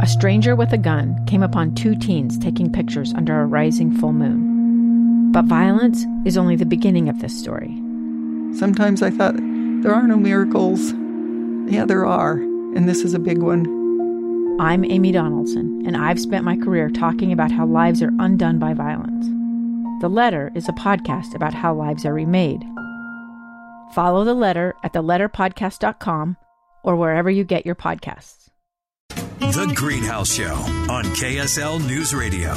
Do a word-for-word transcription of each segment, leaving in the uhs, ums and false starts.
a stranger with a gun came upon two teens taking pictures under a rising full moon. But violence is only the beginning of this story. Sometimes I thought, there are no miracles. Yeah, there are, and this is a big one. I'm Amy Donaldson, and I've spent my career talking about how lives are undone by violence. The Letter is a podcast about how lives are remade. Follow The Letter at the letter podcast dot com or wherever you get your podcasts. The Greenhouse Show on K S L News Radio.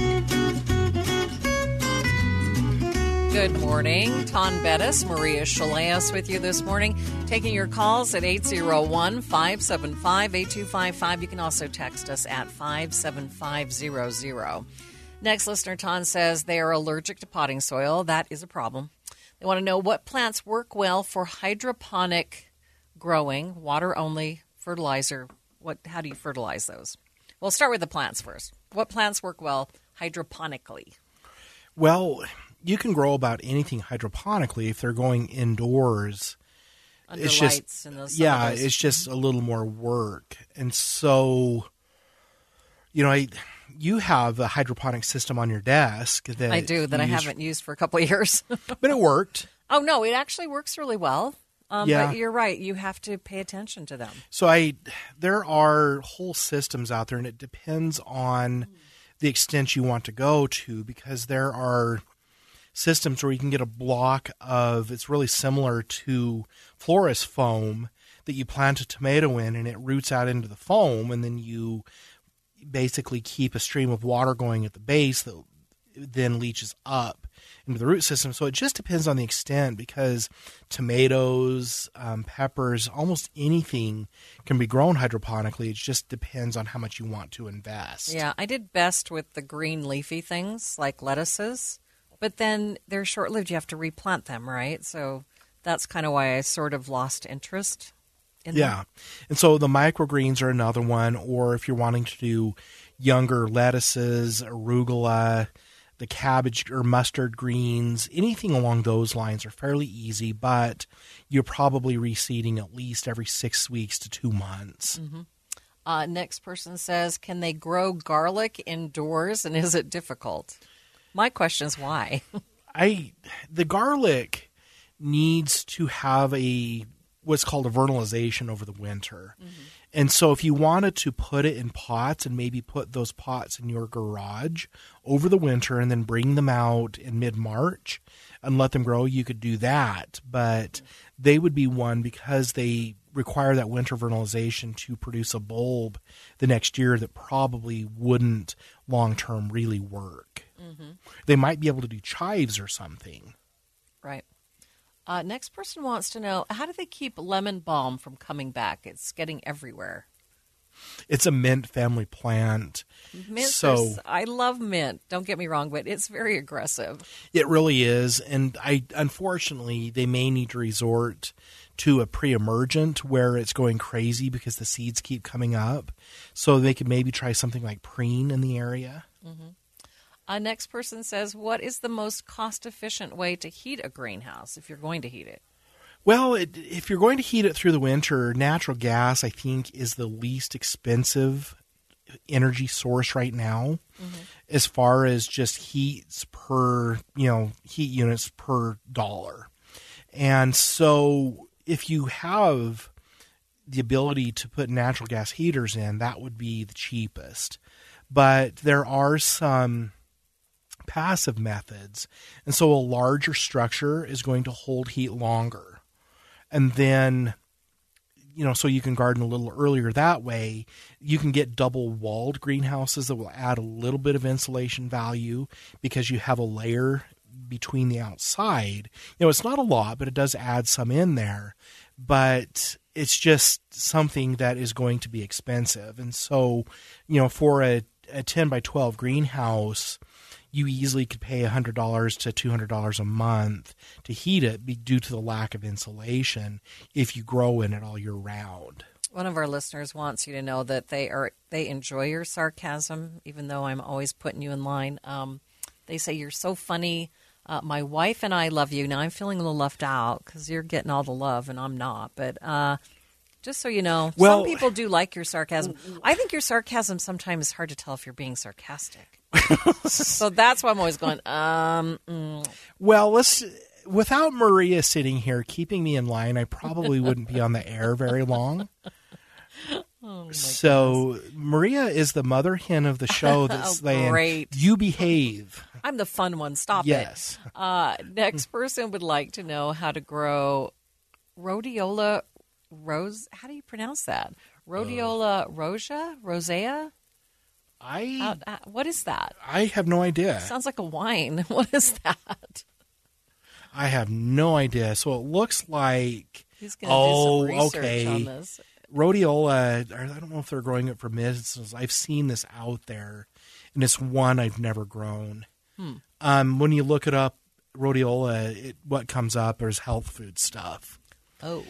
Good morning. Ton Bettis, Maria Shilaos with you this morning, taking your calls at eight oh one, five seven five, eight two five five. You can also text us at five seven five zero zero. Next listener, Ton, says they are allergic to potting soil. That is a problem. They want to know what plants work well for hydroponic growing, water only, fertilizer. What? How do you fertilize those? We'll start with the plants first. What plants work well hydroponically? Well, you can grow about anything hydroponically if they're going indoors. Under it's lights just, and those. yeah, those. it's just a little more work. And so, you know, I, you have a hydroponic system on your desk that I do that I use, haven't used for a couple of years. but it worked. Oh no, it actually works really well. Um, yeah. But you're right; you have to pay attention to them. So I, there are whole systems out there, and it depends on the extent you want to go to, because there are systems where you can get a block of, it's really similar to florist foam that you plant a tomato in, and it roots out into the foam, and then you basically keep a stream of water going at the base that then leaches up into the root system. So it just depends on the extent, because tomatoes, um, peppers, almost anything can be grown hydroponically. It just depends on how much you want to invest. Yeah, I did best with the green leafy things like lettuces, but then they're short-lived. You have to replant them, right? So that's kind of why I sort of lost interest in Yeah. them. And so the microgreens are another one, or if you're wanting to do younger lettuces, arugula, the cabbage or mustard greens, anything along those lines are fairly easy, but you're probably reseeding at least every six weeks to two months. Mm-hmm. Uh, next person says, can they grow garlic indoors, and is it difficult? My question is why. I the garlic needs to have a what's called a vernalization over the winter. Mm-hmm. And so if you wanted to put it in pots and maybe put those pots in your garage over the winter and then bring them out in mid-March and let them grow, you could do that. But they would be one, because they require that winter vernalization to produce a bulb the next year, that probably wouldn't long-term really work. Mm-hmm. They might be able to do chives or something. Right. Uh, next person wants to know, how do they keep lemon balm from coming back? It's getting everywhere. It's a mint family plant. Mint, so I love mint. Don't get me wrong, but it's very aggressive. It really is. And I, unfortunately, they may need to resort to a pre-emergent where it's going crazy because the seeds keep coming up. So they could maybe try something like preen in the area. Mm-hmm. Uh, next person says, what is the most cost-efficient way to heat a greenhouse if you're going to heat it? Well, it, if you're going to heat it through the winter, natural gas, I think, is the least expensive energy source right now, mm-hmm. as far as just heats per, you know, heat units per dollar. And so if you have the ability to put natural gas heaters in, that would be the cheapest. But there are some passive methods, and so a larger structure is going to hold heat longer, and then, you know, so you can garden a little earlier that way. You can get double walled greenhouses that will add a little bit of insulation value because you have a layer between the outside. You know, it's not a lot, but it does add some in there, but it's just something that is going to be expensive. And so, you know, for a, a ten by twelve greenhouse, you easily could pay one hundred dollars to two hundred dollars a month to heat it due to the lack of insulation if you grow in it all year round. One of our listeners wants you to know that they are they enjoy your sarcasm, even though I'm always putting you in line. Um, they say you're so funny. Uh, my wife and I love you. Now I'm feeling a little left out because you're getting all the love and I'm not. But uh, Just so you know, Well- some people do like your sarcasm. I think your sarcasm sometimes is hard to tell if you're being sarcastic. So that's why I'm always going, um, mm. Well, let's. Without Maria sitting here keeping me in line, I probably wouldn't be on the air very long. Oh, my So goodness. Maria is the mother hen of the show that's Oh, saying, great. "You behave." I'm the fun one. Stop Yes. it. Uh, next person would like to know how to grow rhodiola rose. How do you pronounce that? Rhodiola rosea? Rosea? I How, uh, what is that? I have no idea. Sounds like a wine. What is that? I have no idea. So it looks like He's going to oh, do some research okay. on this. rhodiola. I don't know if they're growing it for medicines. I've seen this out there, and it's one I've never grown. Hmm. Um, when you look it up, rhodiola, it, what comes up is health food stuff. Oh,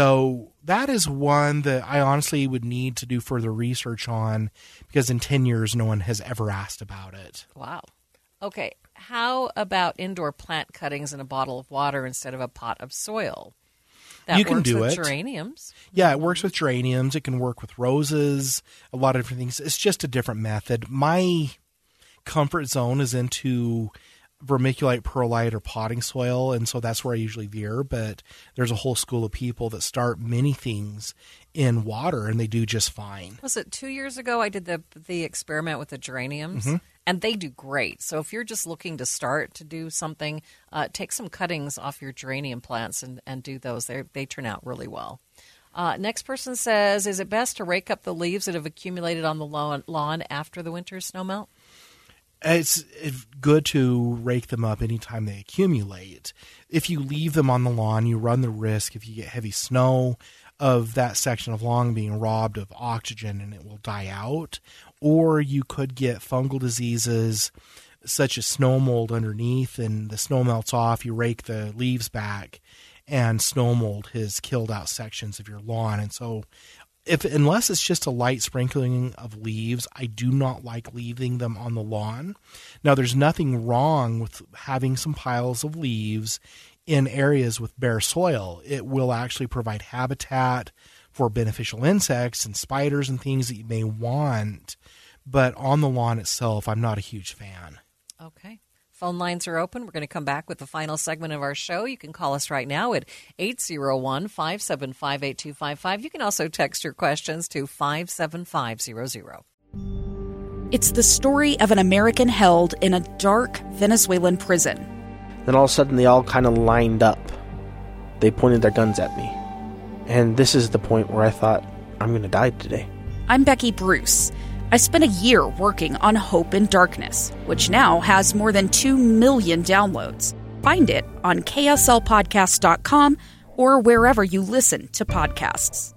So that is one that I honestly would need to do further research on, because in ten years, no one has ever asked about it. wow. Okay. How about indoor plant cuttings in a bottle of water instead of a pot of soil? That You can works do with it. geraniums. Yeah, it works with geraniums. It can work with roses, a lot of different things. It's just a different method. My comfort zone is into vermiculite, perlite, or potting soil, and so that's where I usually veer. But there's a whole school of people that start many things in water, and they do just fine. Was it two years ago I did the the experiment with the geraniums? Mm-hmm. And they do great. So if you're just looking to start to do something, uh, take some cuttings off your geranium plants and, and do those. They they turn out really well. Uh, next person says, is it best to rake up the leaves that have accumulated on the lawn, lawn after the winter snowmelt? It's, it's good to rake them up anytime they accumulate. If you leave them on the lawn, you run the risk, if you get heavy snow, of that section of lawn being robbed of oxygen and it will die out. Or you could get fungal diseases such as snow mold underneath, and the snow melts off, you rake the leaves back, and snow mold has killed out sections of your lawn. And so if unless it's just a light sprinkling of leaves, I do not like leaving them on the lawn. Now, there's nothing wrong with having some piles of leaves in areas with bare soil. It will actually provide habitat for beneficial insects and spiders and things that you may want. But on the lawn itself, I'm not a huge fan. Okay. Phone lines are open. We're going to come back with the final segment of our show. You can call us right now at eight zero one, five seven five, eight two five five. You can also text your questions to five seven five zero zero. It's the story of an American held in a dark Venezuelan prison. Then all of a sudden they all kind of lined up. They pointed their guns at me. And this is the point where I thought, I'm going to die today. I'm Becky Bruce. I spent a year working on Hope in Darkness, which now has more than two million downloads. Find it on K S L podcast dot com or wherever you listen to podcasts.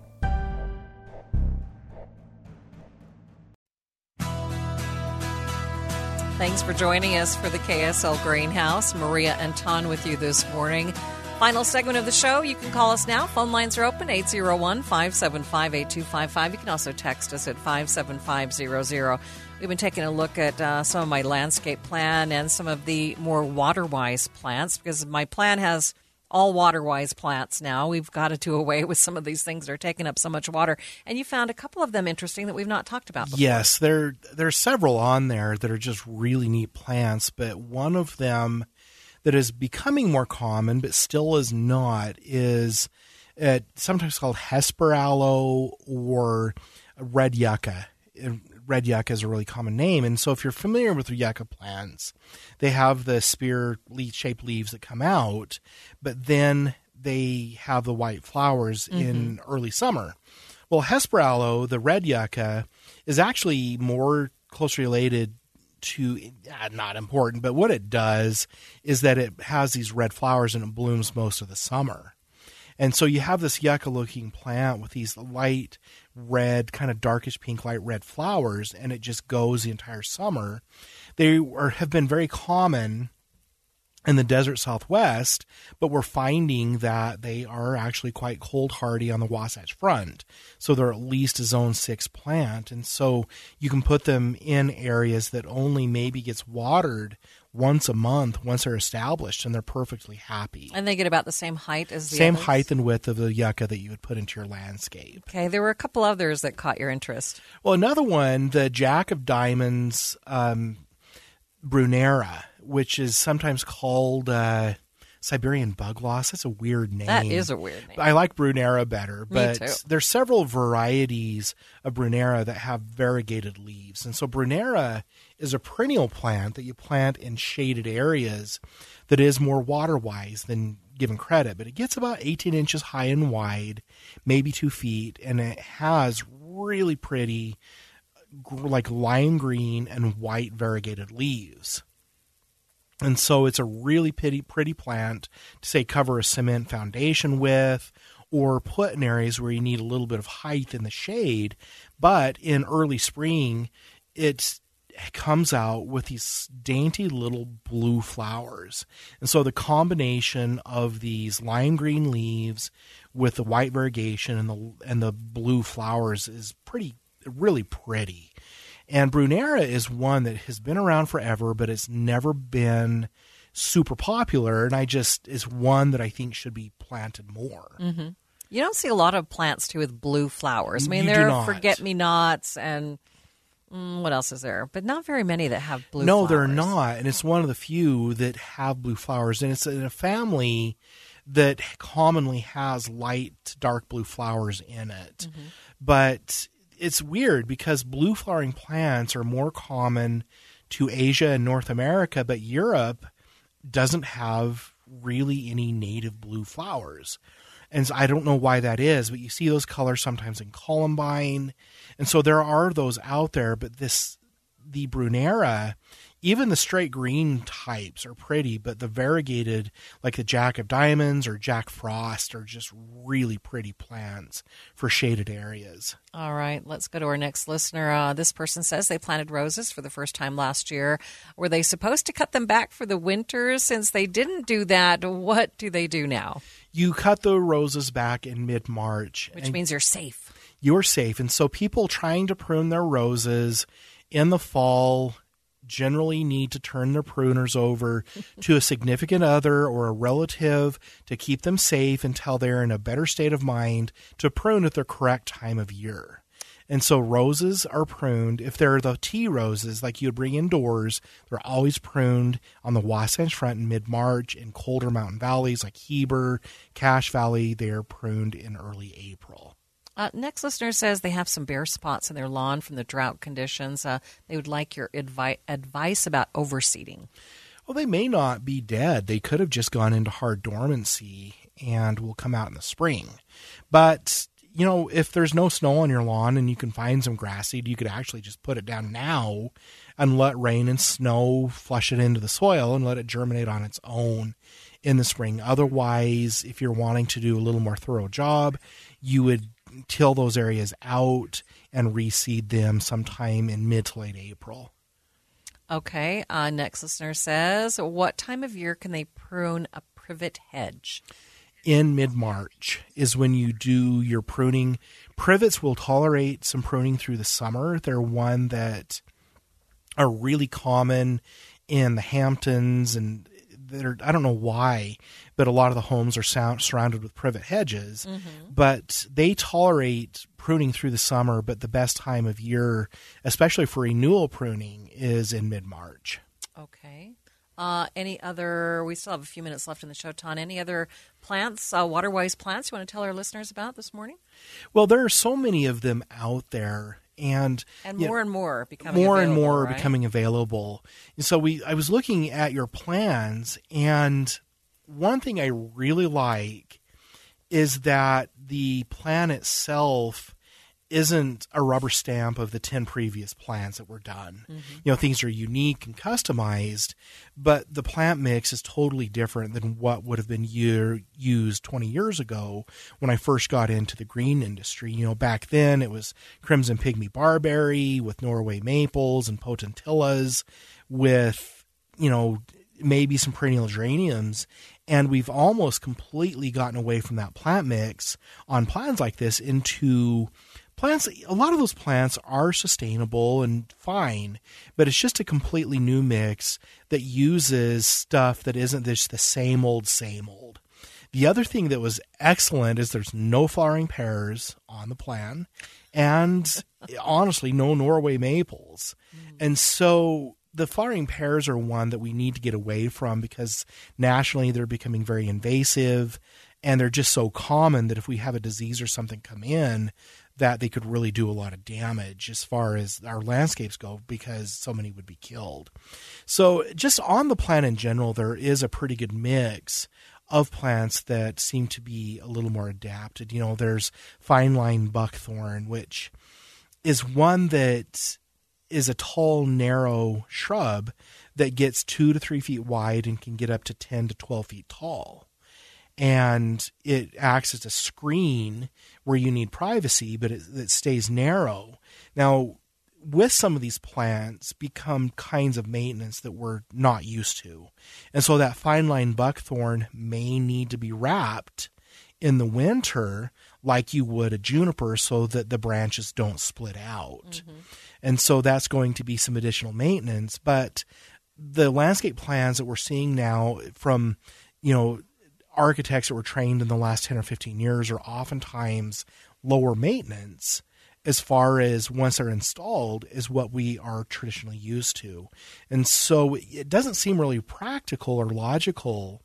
Thanks for joining us for the K S L Greenhouse. Maria and Ton with you this morning. Final segment of the show. You can call us now. Phone lines are open, eight zero one, five seven five, eight two five five. You can also text us at five seven five zero zero. We've been taking a look at uh, some of my landscape plan and some of the more water-wise plants, because my plan has all water-wise plants now. We've got to do away with some of these things that are taking up so much water. And you found a couple of them interesting that we've not talked about before. Yes, there there's several on there that are just really neat plants, but one of them that is becoming more common but still is not is uh, sometimes called Hesper aloe or red yucca. Red yucca is a really common name, and so if you're familiar with yucca plants, they have the spear-shaped leaves that come out, but then they have the white flowers mm-hmm. in early summer. Well, Hesper aloe, the red yucca, is actually more closely related to, uh, not important, but what it does is that it has these red flowers and it blooms most of the summer. And so you have this yucca-looking plant with these light red, kind of darkish pink, light red flowers, and it just goes the entire summer. They are, have been very common in the desert Southwest, but we're finding that they are actually quite cold hardy on the Wasatch Front. So they're at least a zone six plant. And so you can put them in areas that only maybe gets watered once a month once they're established, and they're perfectly happy. And they get about the same height as the Same others? height and width of the yucca that you would put into your landscape. Okay, there were a couple others that caught your interest. Well, another one, the Jack of Diamonds, um, Brunera, which is sometimes called uh, Siberian bug loss. That's a weird name. That is a weird name. I like Brunera better, but too. there's several varieties of Brunera that have variegated leaves. And so Brunera is a perennial plant that you plant in shaded areas that is more water-wise than given credit. But it gets about eighteen inches high and wide, maybe two feet, and it has really pretty, like lime green and white variegated leaves. And so it's a really pretty, pretty plant to, say, cover a cement foundation with, or put in areas where you need a little bit of height in the shade. But in early spring, it's, it comes out with these dainty little blue flowers. And so the combination of these lime green leaves with the white variegation and the and the blue flowers is pretty, really pretty. And Brunera is one that has been around forever, but it's never been super popular. And I just is one that I think should be planted more. Mm-hmm. You don't see a lot of plants, too, with blue flowers. I mean, You there do are not. forget-me-nots and mm, what else is there? But not very many that have blue no, flowers. they're not. And it's one of the few that have blue flowers. And it's in a family that commonly has light to dark blue flowers in it. Mm-hmm. But it's weird because blue flowering plants are more common to Asia and North America, but Europe doesn't have really any native blue flowers. And so I don't know why that is, but you see those colors sometimes in columbine. And so there are those out there, but this, the Brunera, even the straight green types are pretty, but the variegated, like the Jack of Diamonds or Jack Frost, are just really pretty plants for shaded areas. All right, let's go to our next listener. Uh, this person says they planted roses for the first time last year. Were they supposed to cut them back for the winter? Since they didn't do that, what do they do now? You cut the roses back in mid-March. Which means you're safe. You're safe. And so people trying to prune their roses in the fall generally need to turn their pruners over to a significant other or a relative to keep them safe until they're in a better state of mind to prune at the correct time of year. And so roses are pruned. If they're the tea roses like you would bring indoors, they're always pruned on the Wasatch Front in mid-March. In colder mountain valleys like Heber, Cache Valley, they're pruned in early April. Uh, next listener says they have some bare spots in their lawn from the drought conditions. Uh, they would like your advi- advice about overseeding. Well, they may not be dead. They could have just gone into hard dormancy and will come out in the spring. But, you know, if there's no snow on your lawn and you can find some grass seed, you could actually just put it down now and let rain and snow flush it into the soil and let it germinate on its own in the spring. Otherwise, if you're wanting to do a little more thorough job, you would till those areas out and reseed them sometime in mid to late April. Okay. Uh, next listener says, what time of year can they prune a privet hedge? In mid-March is when you do your pruning. Privets will tolerate some pruning through the summer. They're one that are really common in the Hamptons, and they're, I don't know why, but a lot of the homes are sound, surrounded with privet hedges. Mm-hmm. But they tolerate pruning through the summer, but the best time of year, especially for renewal pruning, is in mid-March. Okay. Uh, any other, we still have a few minutes left in the show, Ton. Any other plants, uh, water-wise plants you want to tell our listeners about this morning? Well, there are so many of them out there. And, and more know, and more becoming more available, and more right? becoming available. And so we, I was looking at your plans, and one thing I really like is that the plan itself isn't a rubber stamp of the ten previous plans that were done. Mm-hmm. You know, things are unique and customized, but the plant mix is totally different than what would have been year, used twenty years ago when I first got into the green industry. You know, back then it was Crimson Pygmy Barberry with Norway Maples and Potentillas with, you know, maybe some perennial geraniums. And we've almost completely gotten away from that plant mix on plants like this into plants. A lot of those plants are sustainable and fine, but it's just a completely new mix that uses stuff that isn't just the same old, same old. The other thing that was excellent is there's no flowering pears on the plan, and honestly, no Norway maples. Mm. And so the flowering pears are one that we need to get away from because nationally they're becoming very invasive, and they're just so common that if we have a disease or something come in, that they could really do a lot of damage as far as our landscapes go because so many would be killed. So just on the plan in general, there is a pretty good mix of plants that seem to be a little more adapted. You know, there's fine line buckthorn, which is one that is a tall, narrow shrub that gets two to three feet wide and can get up to ten to twelve feet tall. And it acts as a screen where you need privacy, but it, it stays narrow. Now, with some of these plants become kinds of maintenance that we're not used to. And so that fine line buckthorn may need to be wrapped in the winter like you would a juniper so that the branches don't split out. Mm-hmm. And so that's going to be some additional maintenance. But the landscape plans that we're seeing now from, you know, architects that were trained in the last ten or fifteen years are oftentimes lower maintenance as far as once they're installed is what we are traditionally used to. And so it doesn't seem really practical or logical,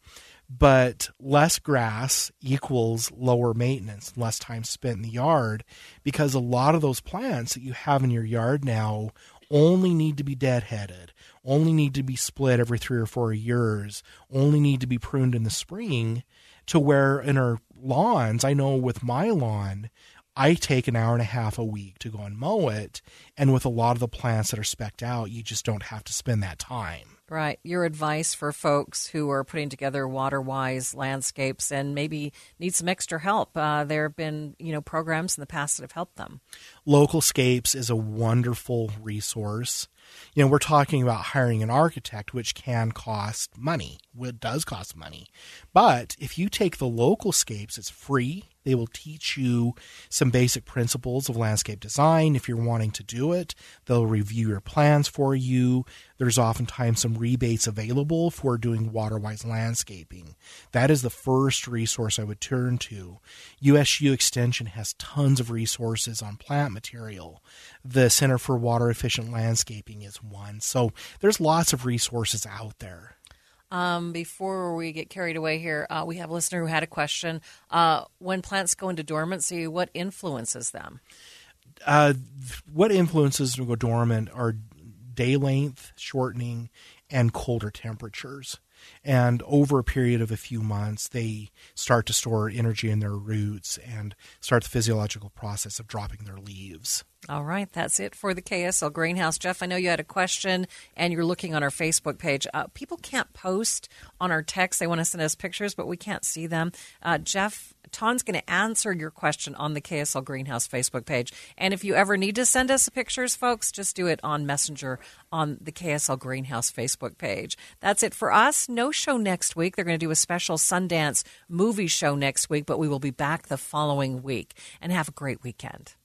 but less grass equals lower maintenance, less time spent in the yard, because a lot of those plants that you have in your yard now only need to be deadheaded, only need to be split every three or four years, only need to be pruned in the spring, to where in our lawns, I know with my lawn, I take an hour and a half a week to go and mow it. And with a lot of the plants that are spec'd out, you just don't have to spend that time. Right. Your advice for folks who are putting together water-wise landscapes and maybe need some extra help. Uh, there have been, you know, programs in the past that have helped them. Localscapes is a wonderful resource. You know, we're talking about hiring an architect, which can cost money. It does cost money. But if you take the Localscapes, it's free. They will teach you some basic principles of landscape design. If you're wanting to do it, they'll review your plans for you. There's oftentimes some rebates available for doing water-wise landscaping. That is the first resource I would turn to. U S U Extension has tons of resources on plant material. The Center for Water Efficient Landscaping is one. So there's lots of resources out there. Um, before we get carried away here, uh, we have a listener who had a question. Uh, when plants go into dormancy, what influences them? Uh, what influences them go dormant are day length shortening and colder temperatures. And over a period of a few months, they start to store energy in their roots and start the physiological process of dropping their leaves. All right, that's it for the K S L Greenhouse. Jeff, I know you had a question, and you're looking on our Facebook page. Uh, people can't post on our text. They want to send us pictures, but we can't see them. Uh, Jeff, Ton's going to answer your question on the K S L Greenhouse Facebook page. And if you ever need to send us pictures, folks, just do it on Messenger on the K S L Greenhouse Facebook page. That's it for us. No show next week. They're going to do a special Sundance movie show next week, but we will be back the following week. And have a great weekend.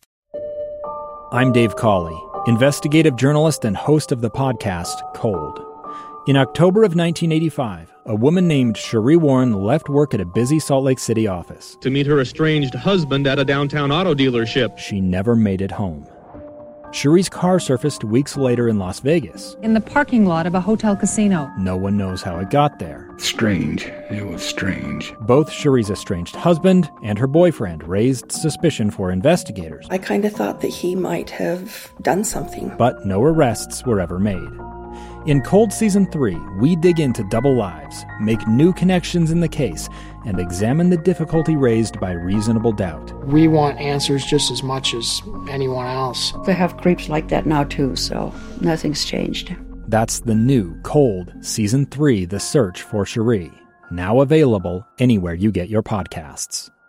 I'm Dave Cawley, investigative journalist and host of the podcast Cold. In October of nineteen eighty-five, a woman named Cherie Warren left work at a busy Salt Lake City office to meet her estranged husband at a downtown auto dealership. She never made it home. Cherie's car surfaced weeks later in Las Vegas. In the parking lot of a hotel casino. No one knows how it got there. Strange. It was strange. Both Cherie's estranged husband and her boyfriend raised suspicion for investigators. I kind of thought that he might have done something. But no arrests were ever made. In Cold Season three, we dig into double lives, make new connections in the case, and examine the difficulty raised by reasonable doubt. We want answers just as much as anyone else. They have creeps like that now too, so nothing's changed. That's the new Cold Season three, The Search for Cherie, now available anywhere you get your podcasts.